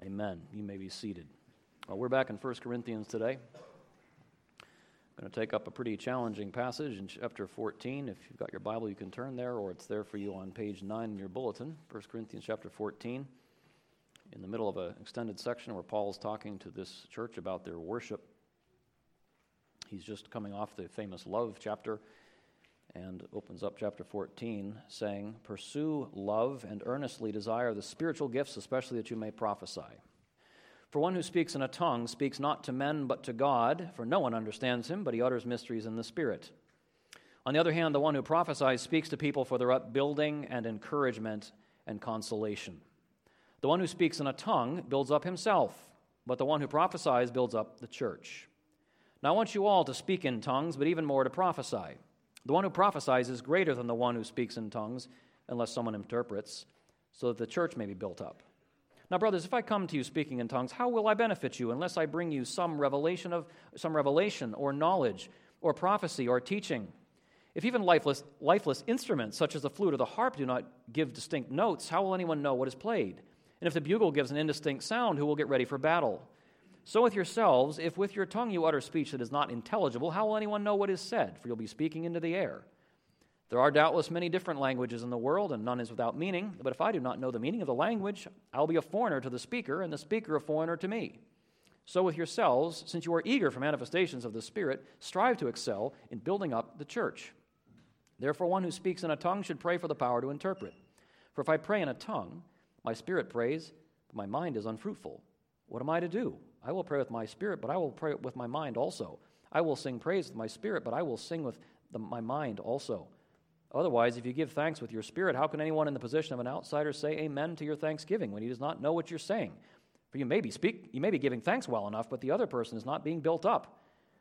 Amen. You may be seated. Well, we're back in 1 Corinthians today. I'm going to take up a pretty challenging passage in chapter 14. If you've got your Bible, you can turn there, or it's there for you on page 9 in your bulletin. 1 Corinthians chapter 14, in the middle of an extended section where Paul's talking to this church about their worship. He's just coming off the famous love chapter and opens up chapter 14 saying, "Pursue love and earnestly desire the spiritual gifts, especially that you may prophesy. For one who speaks in a tongue speaks not to men but to God, for no one understands him, but he utters mysteries in the Spirit. On the other hand, the one who prophesies speaks to people for their upbuilding and encouragement and consolation. The one who speaks in a tongue builds up himself, but the one who prophesies builds up the church. Now I want you all to speak in tongues, but even more to prophesy. The one who prophesies is greater than the one who speaks in tongues, unless someone interprets, so that the church may be built up. Now, brothers, if I come to you speaking in tongues, how will I benefit you unless I bring you some revelation or knowledge or prophecy or teaching? If even lifeless instruments such as the flute or the harp do not give distinct notes, how will anyone know what is played? And if the bugle gives an indistinct sound, who will get ready for battle? So with yourselves, if with your tongue you utter speech that is not intelligible, how will anyone know what is said? For you'll be speaking into the air. There are doubtless many different languages in the world, and none is without meaning. But if I do not know the meaning of the language, I will be a foreigner to the speaker, and the speaker a foreigner to me. So with yourselves, since you are eager for manifestations of the Spirit, strive to excel in building up the church. Therefore, one who speaks in a tongue should pray for the power to interpret. For if I pray in a tongue, my spirit prays, but my mind is unfruitful. What am I to do? I will pray with my spirit, but I will pray with my mind also. I will sing praise with my spirit, but I will sing with my mind also. Otherwise, if you give thanks with your spirit, how can anyone in the position of an outsider say amen to your thanksgiving when he does not know what you're saying? For you may be giving thanks well enough, but the other person is not being built up.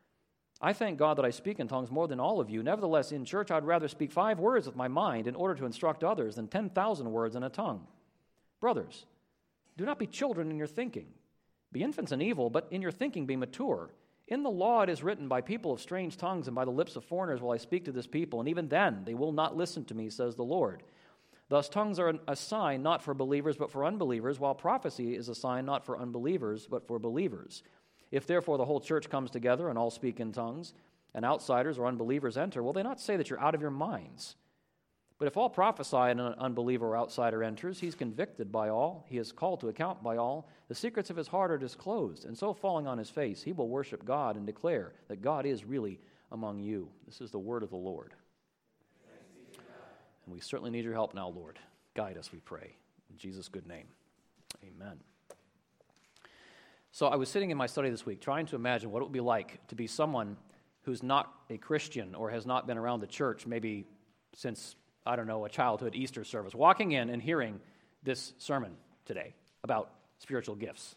I thank God that I speak in tongues more than all of you. Nevertheless, in church, I'd rather speak 5 words with my mind in order to instruct others than 10,000 words in a tongue. Brothers, do not be children in your thinking. Be infants in evil, but in your thinking be mature. In the law it is written, by people of strange tongues and by the lips of foreigners will I speak to this people, and even then they will not listen to me, says the Lord. Thus tongues are a sign not for believers but for unbelievers, while prophecy is a sign not for unbelievers but for believers. If therefore the whole church comes together and all speak in tongues, and outsiders or unbelievers enter, will they not say that you're out of your minds? But if all prophesy and an unbeliever or outsider enters, he's convicted by all, he is called to account by all, the secrets of his heart are disclosed, and so falling on his face, he will worship God and declare that God is really among you. This is the word of the Lord. And we certainly need your help now, Lord. Guide us, we pray. In Jesus' good name, amen. So I was sitting in my study this week trying to imagine what it would be like to be someone who's not a Christian or has not been around the church maybe since, I don't know, a childhood Easter service, walking in and hearing this sermon today about spiritual gifts.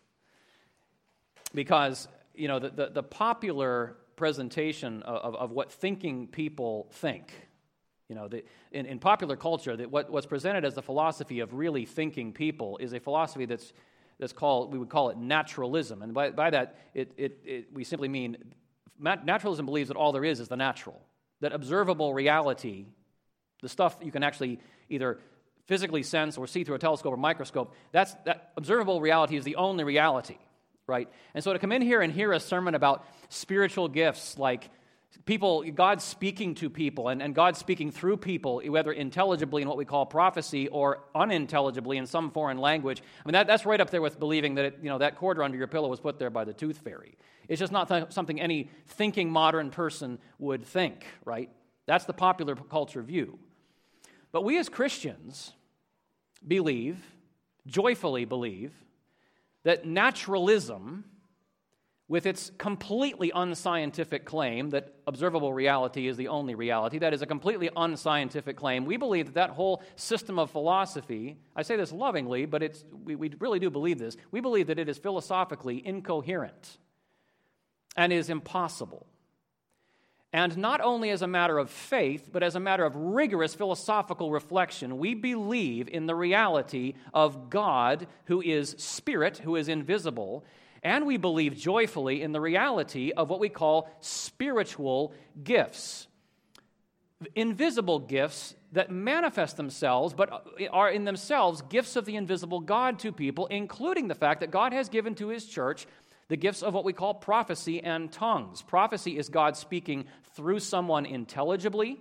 Because, you know, the popular presentation of what thinking people think, you know, in popular culture, that what's presented as the philosophy of really thinking people is a philosophy that's called, we would call it naturalism. And by that, we simply mean naturalism believes that all there is the natural, that observable reality, the stuff you can actually either physically sense or see through a telescope or microscope, that observable reality is the only reality, right? And so to come in here and hear a sermon about spiritual gifts, like God speaking to people and God speaking through people, whether intelligibly in what we call prophecy or unintelligibly in some foreign language, I mean, that's right up there with believing that, that quarter under your pillow was put there by the tooth fairy. It's just not something any thinking modern person would think, right? That's the popular culture view. But we as Christians joyfully believe, that naturalism, with its completely unscientific claim that observable reality is the only reality, that is a completely unscientific claim, we believe that whole system of philosophy, I say this lovingly, but we really do believe this, we believe that it is philosophically incoherent and is impossible. And not only as a matter of faith, but as a matter of rigorous philosophical reflection, we believe in the reality of God, who is spirit, who is invisible, and we believe joyfully in the reality of what we call spiritual gifts. invisible gifts that manifest themselves, but are in themselves gifts of the invisible God to people, including the fact that God has given to His church the gifts of what we call prophecy and tongues. Prophecy is God speaking through someone intelligibly.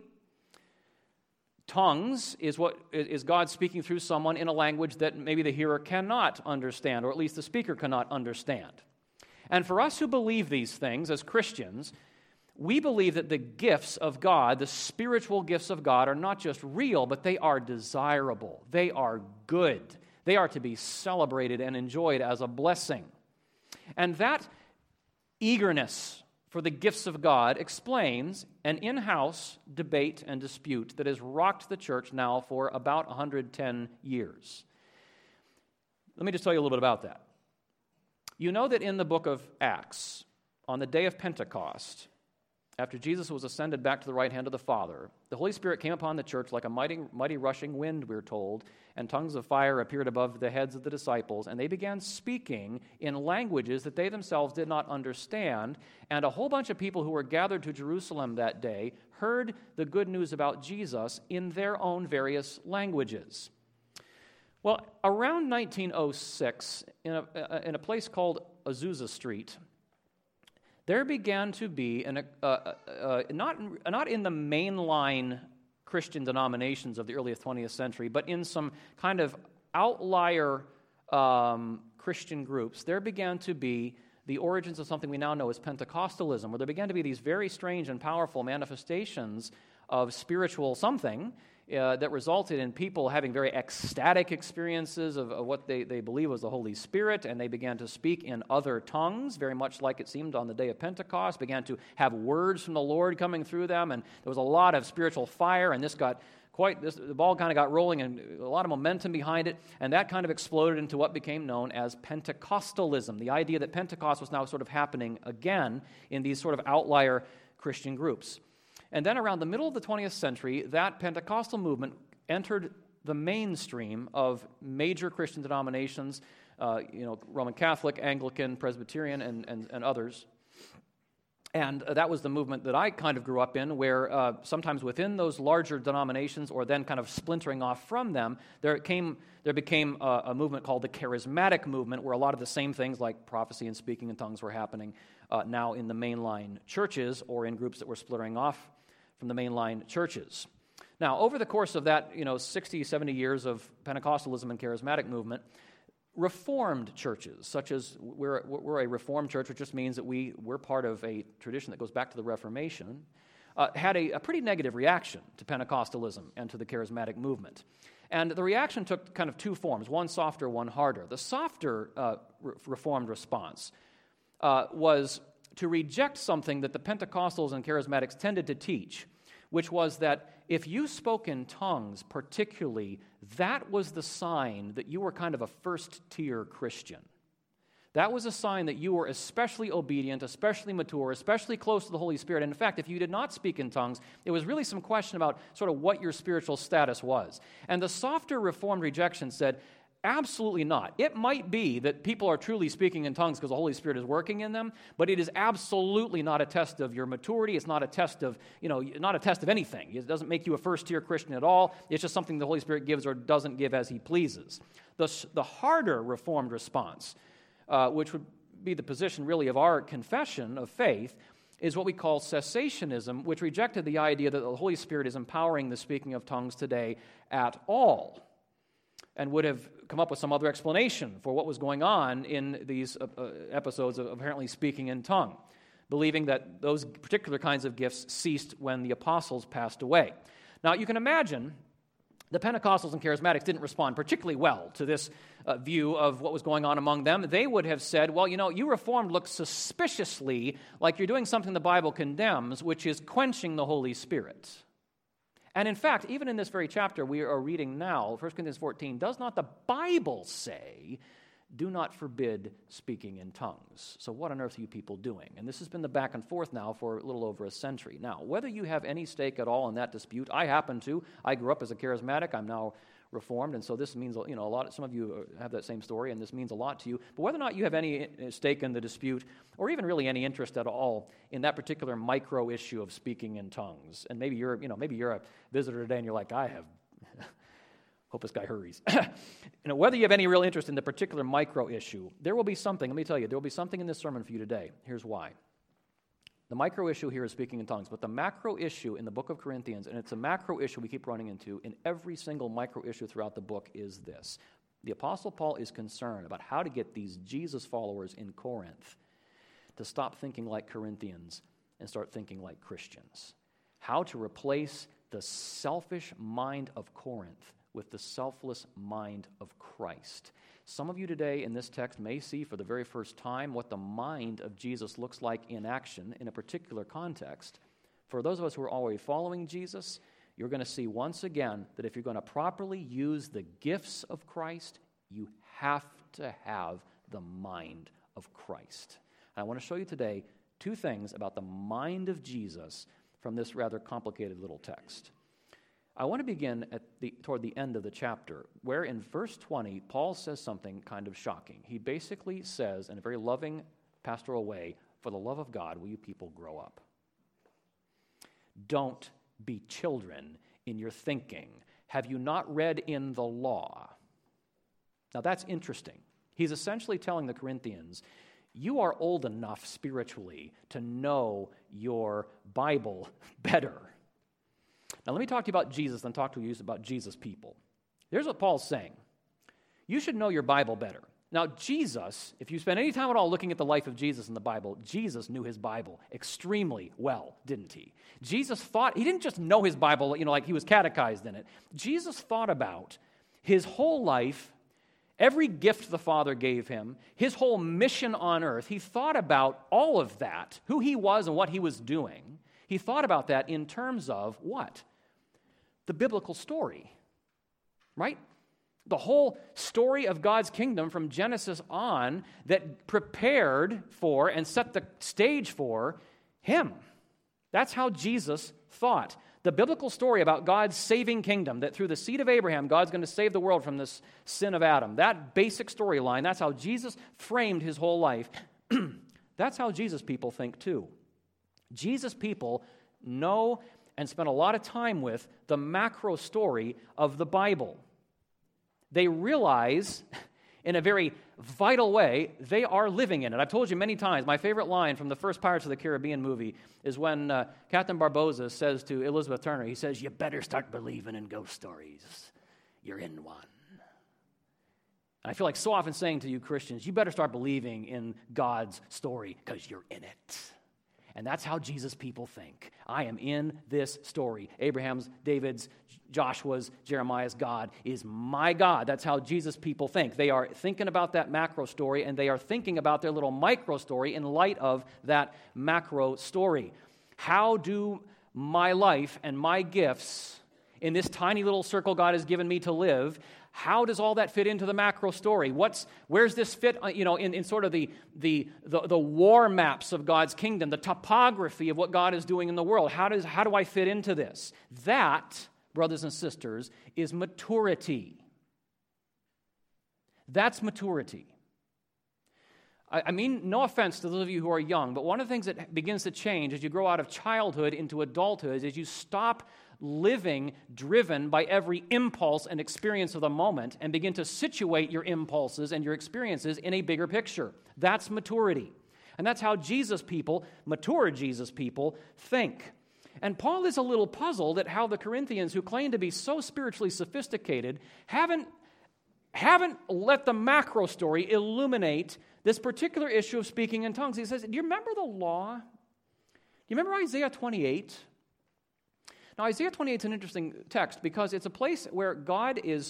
Tongues is God speaking through someone in a language that maybe the hearer cannot understand, or at least the speaker cannot understand. And for us who believe these things as Christians, we believe that the gifts of God, the spiritual gifts of God, are not just real, but they are desirable. They are good. They are to be celebrated and enjoyed as a blessing. And that eagerness for the gifts of God explains an in-house debate and dispute that has rocked the church now for about 110 years. Let me just tell you a little bit about that. You know that in the book of Acts, on the day of Pentecost, after Jesus was ascended back to the right hand of the Father, the Holy Spirit came upon the church like a mighty rushing wind, we're told, and tongues of fire appeared above the heads of the disciples, and they began speaking in languages that they themselves did not understand, and a whole bunch of people who were gathered to Jerusalem that day heard the good news about Jesus in their own various languages. Well, around 1906, in a place called Azusa Street, there began to be, not in the mainline Christian denominations of the early 20th century, but in some kind of outlier Christian groups, there began to be the origins of something we now know as Pentecostalism, where there began to be these very strange and powerful manifestations of spiritual something that resulted in people having very ecstatic experiences of what they believe was the Holy Spirit, and they began to speak in other tongues, very much like it seemed on the day of Pentecost, began to have words from the Lord coming through them, and there was a lot of spiritual fire, and the ball kind of got rolling, and a lot of momentum behind it, and that kind of exploded into what became known as Pentecostalism, the idea that Pentecost was now sort of happening again in these sort of outlier Christian groups. And then around the middle of the 20th century, that Pentecostal movement entered the mainstream of major Christian denominations, Roman Catholic, Anglican, Presbyterian, and others. And that was the movement that I kind of grew up in, where sometimes within those larger denominations, or then kind of splintering off from them, there became a movement called the Charismatic movement, where a lot of the same things like prophecy and speaking in tongues were happening now in the mainline churches, or in groups that were splintering off from the mainline churches. Now, over the course of that, 60, 70 years of Pentecostalism and charismatic movement, Reformed churches, such as we're a Reformed church, which just means that we're part of a tradition that goes back to the Reformation, had a pretty negative reaction to Pentecostalism and to the charismatic movement. And the reaction took kind of two forms, one softer, one harder. The softer Reformed response was to reject something that the Pentecostals and Charismatics tended to teach, which was that if you spoke in tongues particularly, that was the sign that you were kind of a first-tier Christian. That was a sign that you were especially obedient, especially mature, especially close to the Holy Spirit. And in fact, if you did not speak in tongues, it was really some question about sort of what your spiritual status was. And the softer Reformed rejection said, absolutely not. It might be that people are truly speaking in tongues because the Holy Spirit is working in them, but it is absolutely not a test of your maturity. It's not a test of, not a test of anything. It doesn't make you a first-tier Christian at all. It's just something the Holy Spirit gives or doesn't give as He pleases. The harder Reformed response, which would be the position really of our confession of faith, is what we call cessationism, which rejected the idea that the Holy Spirit is empowering the speaking of tongues today at all, and would have come up with some other explanation for what was going on in these episodes of apparently speaking in tongue, believing that those particular kinds of gifts ceased when the apostles passed away. Now, you can imagine the Pentecostals and Charismatics didn't respond particularly well to this view of what was going on among them. They would have said, well, you Reformed look suspiciously like you're doing something the Bible condemns, which is quenching the Holy Spirit. And in fact, even in this very chapter we are reading now, 1 Corinthians 14, does not the Bible say, do not forbid speaking in tongues? So what on earth are you people doing? And this has been the back and forth now for a little over a century. Now, whether you have any stake at all in that dispute, I happen to. I grew up as a charismatic. I'm now Reformed, and so this means, a lot. Some of you have that same story, and this means a lot to you. But whether or not you have any stake in the dispute, or even really any interest at all in that particular micro issue of speaking in tongues, and maybe you're a visitor today, and you're like, I have. Hope this guy hurries. Whether you have any real interest in the particular micro issue, there will be something. Let me tell you, there will be something in this sermon for you today. Here's why. The micro issue here is speaking in tongues, but the macro issue in the book of Corinthians, and it's a macro issue we keep running into in every single micro issue throughout the book, is this. The Apostle Paul is concerned about how to get these Jesus followers in Corinth to stop thinking like Corinthians and start thinking like Christians. How to replace the selfish mind of Corinth with the selfless mind of Christ. Some of you today in this text may see for the very first time what the mind of Jesus looks like in action in a particular context. For those of us who are already following Jesus, you're going to see once again that if you're going to properly use the gifts of Christ, you have to have the mind of Christ. And I want to show you today two things about the mind of Jesus from this rather complicated little text. I want to begin toward the end of the chapter, where in verse 20, Paul says something kind of shocking. He basically says, in a very loving, pastoral way, for the love of God, will you people grow up? Don't be children in your thinking. Have you not read in the law? Now that's interesting. He's essentially telling the Corinthians, you are old enough spiritually to know your Bible better. Now, let me talk to you about Jesus, then talk to you about Jesus' people. Here's what Paul's saying. You should know your Bible better. Now, Jesus, if you spend any time at all looking at the life of Jesus in the Bible, Jesus knew his Bible extremely well, didn't he? Jesus he didn't just know his Bible, like he was catechized in it. Jesus thought about his whole life, every gift the Father gave him, his whole mission on earth. He thought about all of that, who he was and what he was doing. He thought about that in terms of what? The biblical story, right? The whole story of God's kingdom from Genesis on that prepared for and set the stage for him. That's how Jesus thought. The biblical story about God's saving kingdom, that through the seed of Abraham, God's going to save the world from this sin of Adam. That basic storyline, that's how Jesus framed his whole life. That's how Jesus people think too. Jesus people know and spend a lot of time with the macro story of the Bible. They realize in a very vital way they are living in it. I've told you many times, my favorite line from the first Pirates of the Caribbean movie is when Captain Barbossa says to Elizabeth Turner, he says, you better start believing in ghost stories. You're in one. And I feel like so often saying to you Christians, you better start believing in God's story because you're in it. And that's how Jesus people think. I am in this story. Abraham's, David's, Joshua's, Jeremiah's God is my God. That's how Jesus people think. They are thinking about that macro story, and they are thinking about their little micro story in light of that macro story. How do my life and my gifts in this tiny little circle God has given me to live, how does all that fit into the macro story? Where's this fit, in sort of the war maps of God's kingdom, the topography of what God is doing in the world? How do I fit into this? That, brothers and sisters, is maturity. That's maturity. I mean, no offense to those of you who are young, but one of the things that begins to change as you grow out of childhood into adulthood is you stop living driven by every impulse and experience of the moment and begin to situate your impulses and your experiences in a bigger picture. That's maturity. And that's how mature Jesus people, think. And Paul is a little puzzled at how the Corinthians, who claim to be so spiritually sophisticated, haven't let the macro story illuminate this particular issue of speaking in tongues. He says, do you remember the law? Do you remember Isaiah 28? Now, Isaiah 28 is an interesting text because it's a place where God is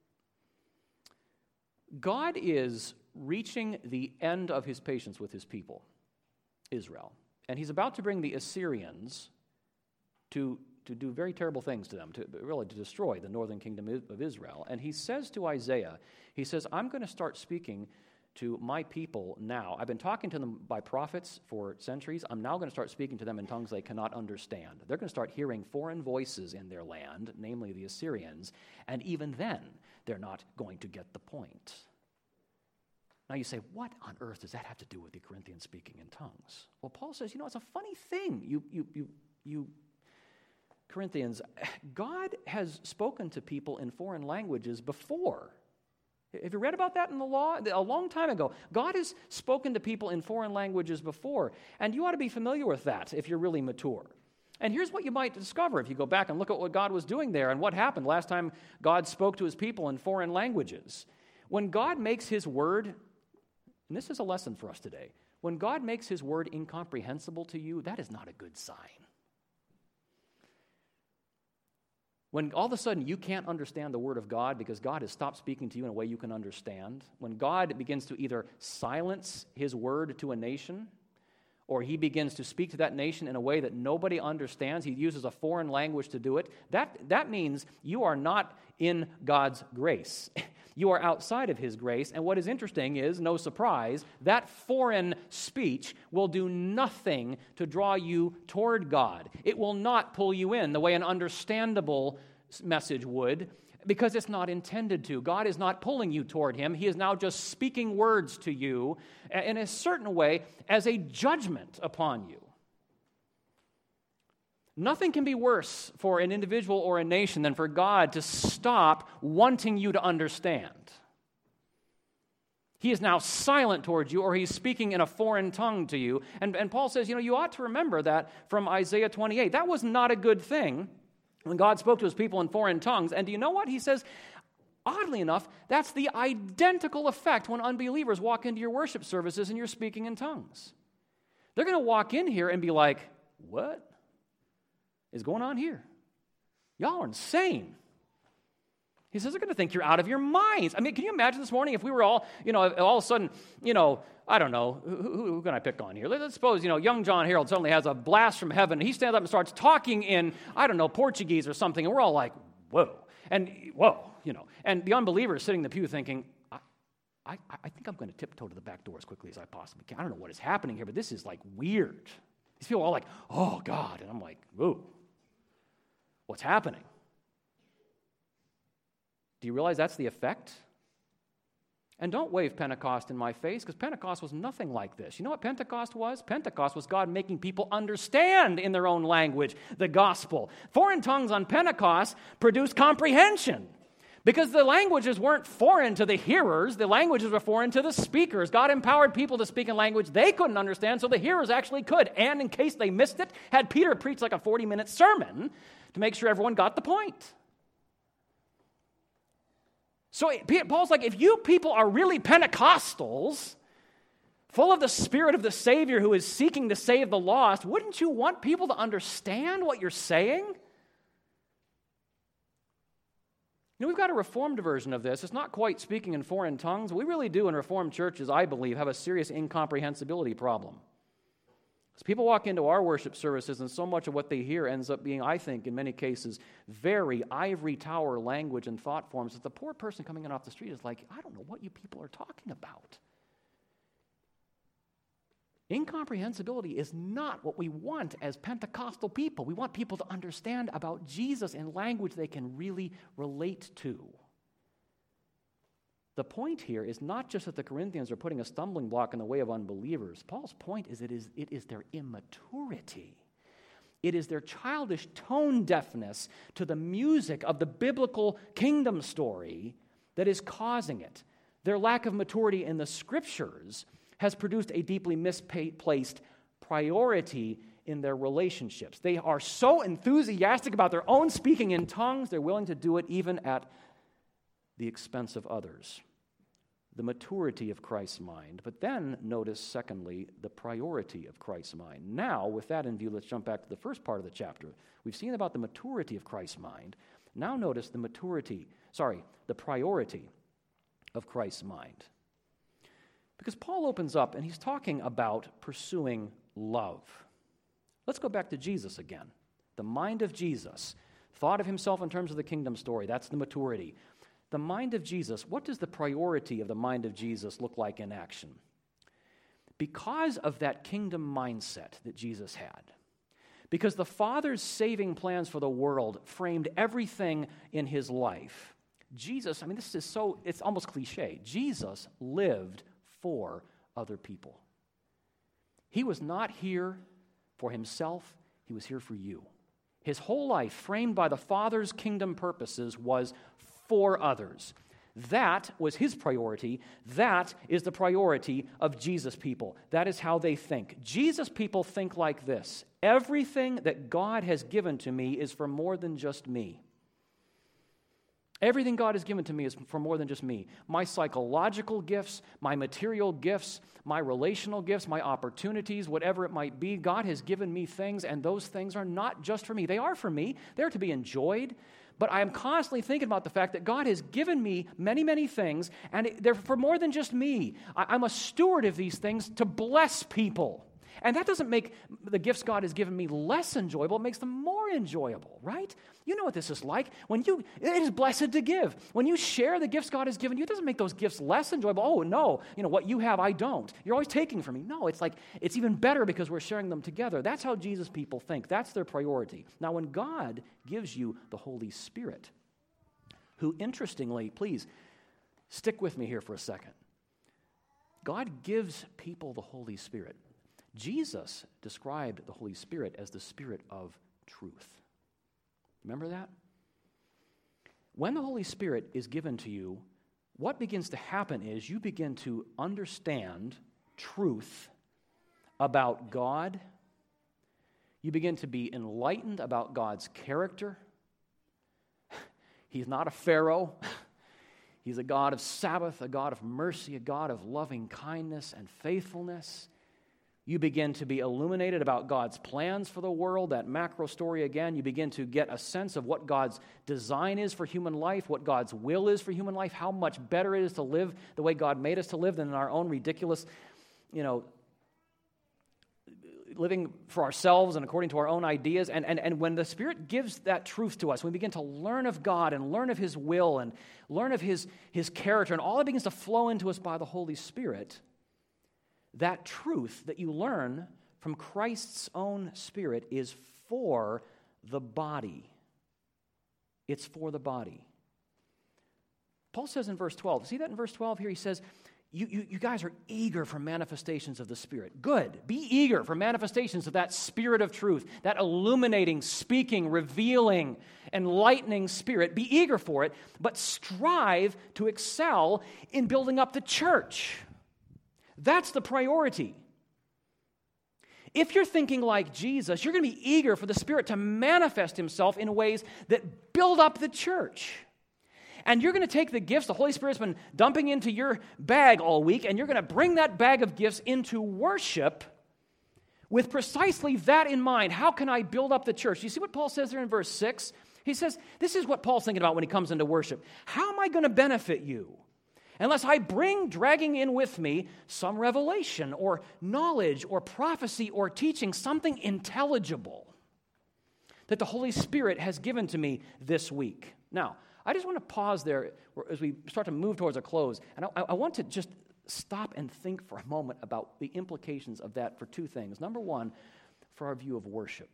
reaching the end of his patience with his people, Israel. And he's about to bring the Assyrians to do very terrible things to them, to destroy the northern kingdom of Israel. And he says to Isaiah, he says, I'm going to start speaking to my people now. I've been talking to them by prophets for centuries. I'm now going to start speaking to them in tongues they cannot understand. They're going to start hearing foreign voices in their land, namely the Assyrians, and even then, they're not going to get the point. Now you say, what on earth does that have to do with the Corinthians speaking in tongues? Well, Paul says, it's a funny thing. You Corinthians, God has spoken to people in foreign languages before. Have you read about that in the law? A long time ago. God has spoken to people in foreign languages before, and you ought to be familiar with that if you're really mature. And here's what you might discover if you go back and look at what God was doing there and what happened last time God spoke to his people in foreign languages. When God makes his word, and this is a lesson for us today, when God makes his word incomprehensible to you, that is not a good sign. When all of a sudden you can't understand the word of God because God has stopped speaking to you in a way you can understand, when God begins to either silence his word to a nation, or he begins to speak to that nation in a way that nobody understands, he uses a foreign language to do it, that means you are not in God's grace. You are outside of his grace, and what is interesting is, no surprise, that foreign speech will do nothing to draw you toward God. It will not pull you in the way an understandable message would, because it's not intended to. God is not pulling you toward him. He is now just speaking words to you in a certain way as a judgment upon you. Nothing can be worse for an individual or a nation than for God to stop wanting you to understand. He is now silent towards you, or he's speaking in a foreign tongue to you. And Paul says, you ought to remember that from Isaiah 28. That was not a good thing when God spoke to his people in foreign tongues. And do you know what? He says, oddly enough, that's the identical effect when unbelievers walk into your worship services and you're speaking in tongues. They're going to walk in here and be like, what is going on here? Y'all are insane. He says they're going to think you're out of your minds. I mean, can you imagine this morning if we were all of a sudden, I don't know, who can I pick on here? Let's suppose, young John Harold suddenly has a blast from heaven, and he stands up and starts talking in, Portuguese or something, and we're all like, whoa, and the unbeliever is sitting in the pew thinking, I think I'm going to tiptoe to the back door as quickly as I possibly can. I don't know what is happening here, but this is like weird. These people are all like, oh, God, and I'm like, whoa. What's happening? Do you realize that's the effect? And don't wave Pentecost in my face, because Pentecost was nothing like this. You know what Pentecost was? Pentecost was God making people understand in their own language the gospel. Foreign tongues on Pentecost produced comprehension, because the languages weren't foreign to the hearers, the languages were foreign to the speakers. God empowered people to speak in language they couldn't understand, so the hearers actually could. And in case they missed it, had Peter preach like a 40-minute sermon to make sure everyone got the point. So Paul's like, if you people are really Pentecostals, full of the Spirit of the Savior who is seeking to save the lost, wouldn't you want people to understand what you're saying? We've got a Reformed version of this. It's not quite speaking in foreign tongues. We really do in Reformed churches, I believe, have a serious incomprehensibility problem. Because people walk into our worship services and so much of what they hear ends up being, I think, in many cases, very ivory tower language and thought forms that the poor person coming in off the street is like, I don't know what you people are talking about. Incomprehensibility is not what we want as Pentecostal people. We want people to understand about Jesus in language they can really relate to. The point here is not just that the Corinthians are putting a stumbling block in the way of unbelievers. Paul's point is it is their immaturity. It is their childish tone deafness to the music of the biblical kingdom story that is causing it. Their lack of maturity in the Scriptures has produced a deeply misplaced priority in their relationships. They are so enthusiastic about their own speaking in tongues, they're willing to do it even at the expense of others. The maturity of Christ's mind. But then notice, secondly, the priority of Christ's mind. Now, with that in view, let's jump back to the first part of the chapter. We've seen about the maturity of Christ's mind. Now notice the priority of Christ's mind. Because Paul opens up and he's talking about pursuing love. Let's go back to Jesus again. The mind of Jesus, thought of himself in terms of the kingdom story, that's the maturity. the mind of Jesus, what does the priority of the mind of Jesus look like in action? Because of that kingdom mindset that Jesus had, because the Father's saving plans for the world framed everything in his life, Jesus, I mean, this is so, it's almost cliche. Jesus lived for other people. He was not here for himself, he was here for you. His whole life, framed by the Father's kingdom purposes, was for others. That was his priority. That is the priority of Jesus people. That is how they think. Jesus people think like this: everything that God has given to me is for more than just me. Everything God has given to me is for more than just me. My psychological gifts, my material gifts, my relational gifts, my opportunities, whatever it might be, God has given me things, and those things are not just for me. They are for me. They're to be enjoyed. But I am constantly thinking about the fact that God has given me many, many things, and they're for more than just me. I'm a steward of these things to bless people. And that doesn't make the gifts God has given me less enjoyable. It makes them more enjoyable, right? You know what this is like. It is blessed to give. When you share the gifts God has given you, it doesn't make those gifts less enjoyable. Oh, no, what you have, I don't. You're always taking from me. No, it's like, it's even better because we're sharing them together. That's how Jesus people think. That's their priority. Now, when God gives you the Holy Spirit, who, interestingly, please, stick with me here for a second. God gives people the Holy Spirit. Jesus described the Holy Spirit as the Spirit of truth. Remember that? When the Holy Spirit is given to you, what begins to happen is you begin to understand truth about God. You begin to be enlightened about God's character. He's not a Pharaoh. He's a God of Sabbath, a God of mercy, a God of loving kindness and faithfulness. You begin to be illuminated about God's plans for the world, that macro story again. You begin to get a sense of what God's design is for human life, what God's will is for human life, how much better it is to live the way God made us to live than in our own ridiculous, living for ourselves and according to our own ideas. And when the Spirit gives that truth to us, we begin to learn of God and learn of His will and learn of His character, and all that begins to flow into us by the Holy Spirit, that truth that you learn from Christ's own Spirit is for the body. It's for the body. Paul says in verse 12, see that in verse 12 here? He says, you guys are eager for manifestations of the Spirit. Good. Be eager for manifestations of that Spirit of truth, that illuminating, speaking, revealing, enlightening Spirit. Be eager for it, but strive to excel in building up the church. That's the priority. If you're thinking like Jesus, you're going to be eager for the Spirit to manifest Himself in ways that build up the church. And you're going to take the gifts the Holy Spirit's been dumping into your bag all week, and you're going to bring that bag of gifts into worship with precisely that in mind. How can I build up the church? You see what Paul says there in verse 6? He says, this is what Paul's thinking about when he comes into worship. How am I going to benefit you? Unless I bring dragging in with me some revelation or knowledge or prophecy or teaching, something intelligible that the Holy Spirit has given to me this week. Now, I just want to pause there as we start to move towards a close, and I want to just stop and think for a moment about the implications of that for two things. Number one, for our view of worship.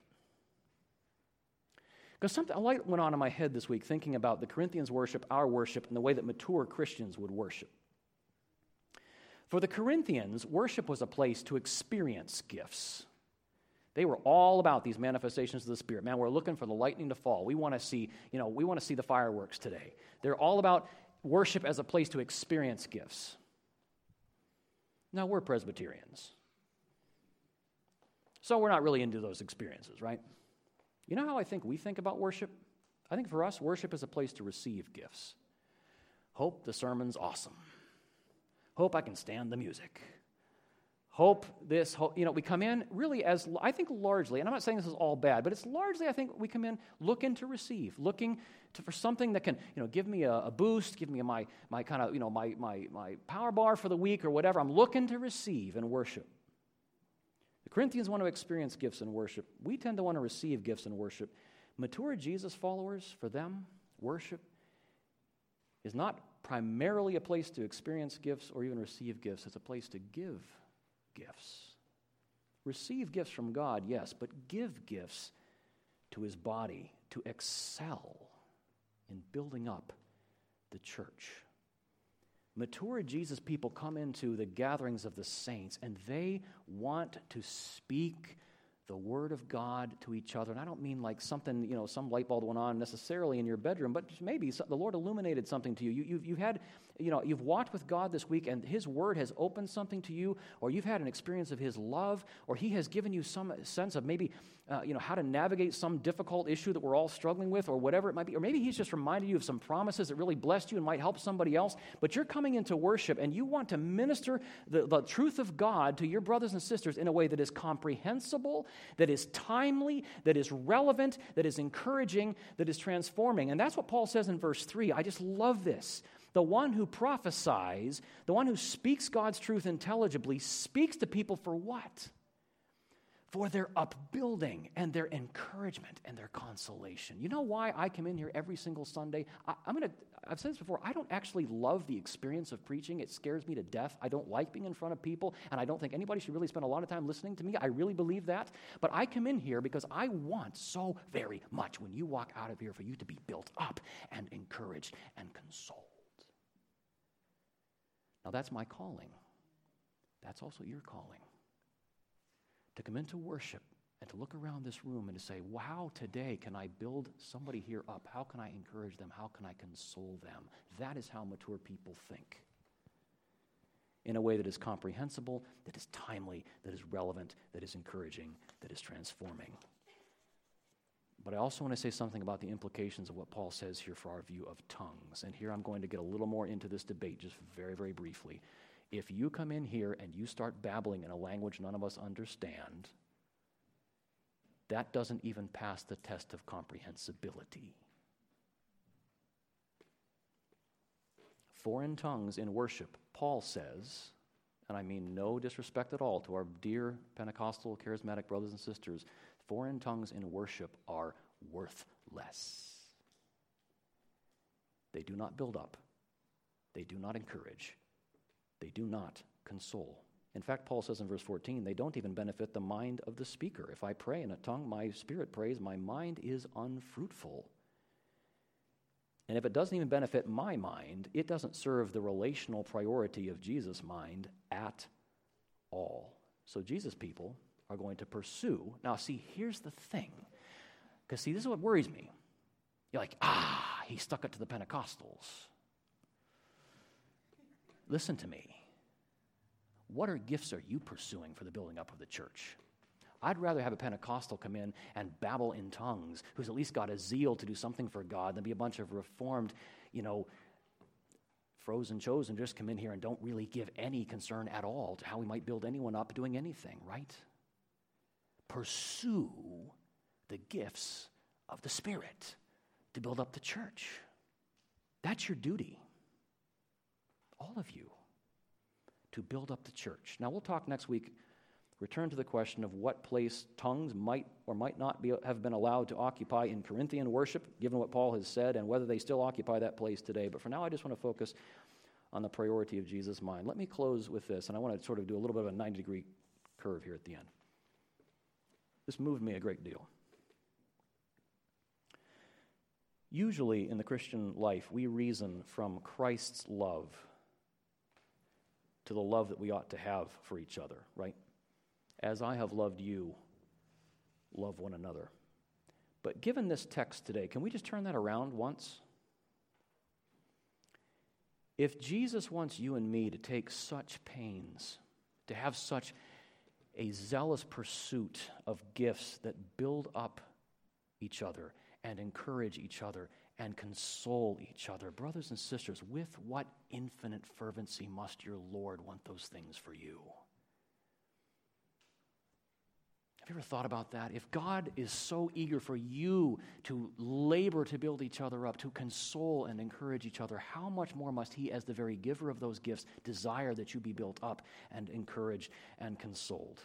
Because a light went on in my head this week thinking about the Corinthians' worship, our worship, and the way that mature Christians would worship. For the Corinthians, worship was a place to experience gifts. They were all about these manifestations of the Spirit. Man, we're looking for the lightning to fall. We want to see, the fireworks today. They're all about worship as a place to experience gifts. Now, we're Presbyterians, so we're not really into those experiences, right? You know how I think we think about worship? I think for us, worship is a place to receive gifts. Hope the sermon's awesome. Hope I can stand the music. Hope, we come in really as, I think largely, and I'm not saying this is all bad, but it's largely, I think, we come in looking to receive, for something that can, give me a boost, give me my kind of, my power bar for the week or whatever. I'm looking to receive and worship. The Corinthians want to experience gifts in worship. We tend to want to receive gifts in worship. Mature Jesus followers, for them, worship is not primarily a place to experience gifts or even receive gifts. It's a place to give gifts. Receive gifts from God, yes, but give gifts to his body to excel in building up the church. Mature Jesus people come into the gatherings of the saints, and they want to speak the Word of God to each other. And I don't mean like something, some light bulb went on necessarily in your bedroom, but maybe the Lord illuminated something to you. You've walked with God this week, and his Word has opened something to you, or you've had an experience of his love, or he has given you some sense of maybe, how to navigate some difficult issue that we're all struggling with, or whatever it might be. Or maybe he's just reminded you of some promises that really blessed you and might help somebody else. But you're coming into worship, and you want to minister the truth of God to your brothers and sisters in a way that is comprehensible, that is timely, that is relevant, that is encouraging, that is transforming. And that's what Paul says in verse 3. I just love this. The one who prophesies, the one who speaks God's truth intelligibly, speaks to people for what? For their upbuilding and their encouragement and their consolation. You know why I come in here every single Sunday? I've said this before, I don't actually love the experience of preaching. It scares me to death. I don't like being in front of people, and I don't think anybody should really spend a lot of time listening to me. I really believe that. But I come in here because I want so very much when you walk out of here for you to be built up and encouraged and consoled. Now that's my calling. That's also your calling. To come into worship and to look around this room and to say, wow, today can I build somebody here up? How can I encourage them? How can I console them? That is how mature people think. In a way that is comprehensible, that is timely, that is relevant, that is encouraging, that is transforming. But I also want to say something about the implications of what Paul says here for our view of tongues. And here I'm going to get a little more into this debate just very, very briefly. If you come in here and you start babbling in a language none of us understand, that doesn't even pass the test of comprehensibility. Foreign tongues in worship, Paul says, and I mean no disrespect at all to our dear Pentecostal charismatic brothers and sisters, foreign tongues in worship are worthless. They do not build up. They do not encourage. They do not console. In fact, Paul says in verse 14, they don't even benefit the mind of the speaker. If I pray in a tongue, my spirit prays, my mind is unfruitful. And if it doesn't even benefit my mind, it doesn't serve the relational priority of Jesus' mind at all. So Jesus people are going to pursue. Now, see, here's the thing. Because, see, this is what worries me. You're like, he stuck it to the Pentecostals. Listen to me. What gifts are you pursuing for the building up of the church? I'd rather have a Pentecostal come in and babble in tongues, who's at least got a zeal to do something for God, than be a bunch of reformed, frozen chosen just come in here and don't really give any concern at all to how we might build anyone up doing anything, right? Pursue the gifts of the Spirit to build up the church. That's your duty. All of you, to build up the church. Now, we'll talk next week, return to the question of what place tongues might or might not have been allowed to occupy in Corinthian worship, given what Paul has said, and whether they still occupy that place today. But for now, I just want to focus on the priority of Jesus' mind. Let me close with this, and I want to sort of do a little bit of a 90-degree curve here at the end. This moved me a great deal. Usually in the Christian life, we reason from Christ's love to the love that we ought to have for each other, right? As I have loved you, love one another. But given this text today, can we just turn that around once? If Jesus wants you and me to take such pains, to have such a zealous pursuit of gifts that build up each other and encourage each other and console each other, brothers and sisters, with what infinite fervency must your Lord want those things for you? Have you ever thought about that? If God is so eager for you to labor to build each other up, to console and encourage each other, how much more must he, as the very giver of those gifts, desire that you be built up and encouraged and consoled?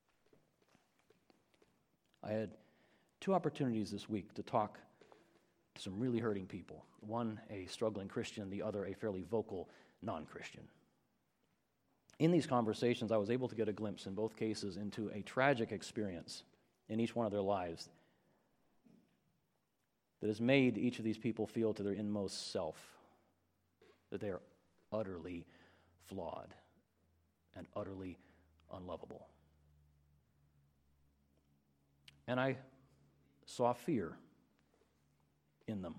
I had 2 opportunities this week to talk to some really hurting people. One a struggling Christian, the other a fairly vocal non-Christian. In these conversations, I was able to get a glimpse in both cases into a tragic experience in each one of their lives that has made each of these people feel to their inmost self that they are utterly flawed and utterly unlovable. And I saw fear in them.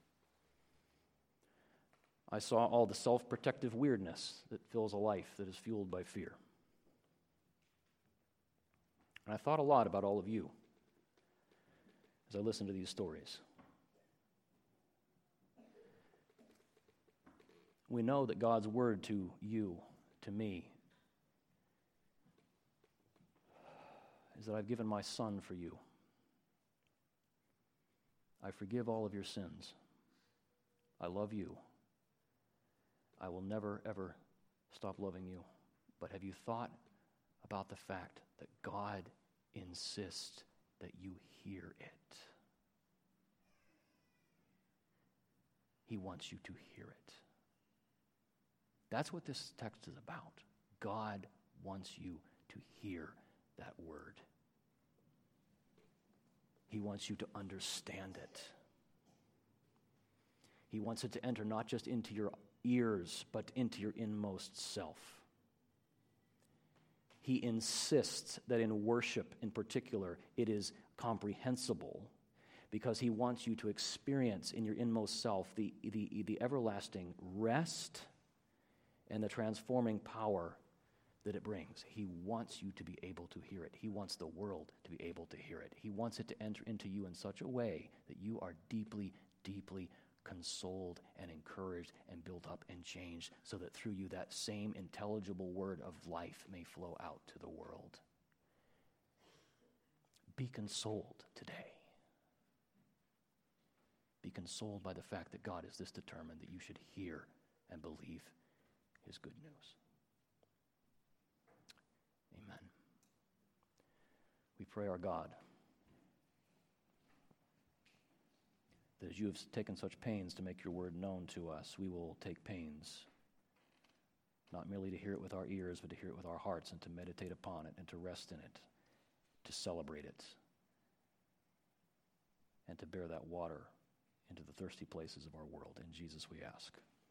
I saw all the self-protective weirdness that fills a life that is fueled by fear. And I thought a lot about all of you as I listened to these stories. We know that God's word to you, to me, is that I've given my Son for you. I forgive all of your sins. I love you. I will never, ever stop loving you. But have you thought about the fact that God insists that you hear it? He wants you to hear it. That's what this text is about. God wants you to hear that word. He wants you to understand it. He wants it to enter not just into your ears, but into your inmost self. He insists that in worship in particular, it is comprehensible because he wants you to experience in your inmost self the everlasting rest and the transforming power that it brings. He wants you to be able to hear it. He wants the world to be able to hear it. He wants it to enter into you in such a way that you are deeply, deeply consoled and encouraged and built up and changed so that through you that same intelligible word of life may flow out to the world. Be consoled today. Be consoled by the fact that God is this determined that you should hear and believe his good news. Amen. We pray our God that as you have taken such pains to make your word known to us, we will take pains not merely to hear it with our ears, but to hear it with our hearts and to meditate upon it and to rest in it, to celebrate it, and to bear that water into the thirsty places of our world. In Jesus we ask.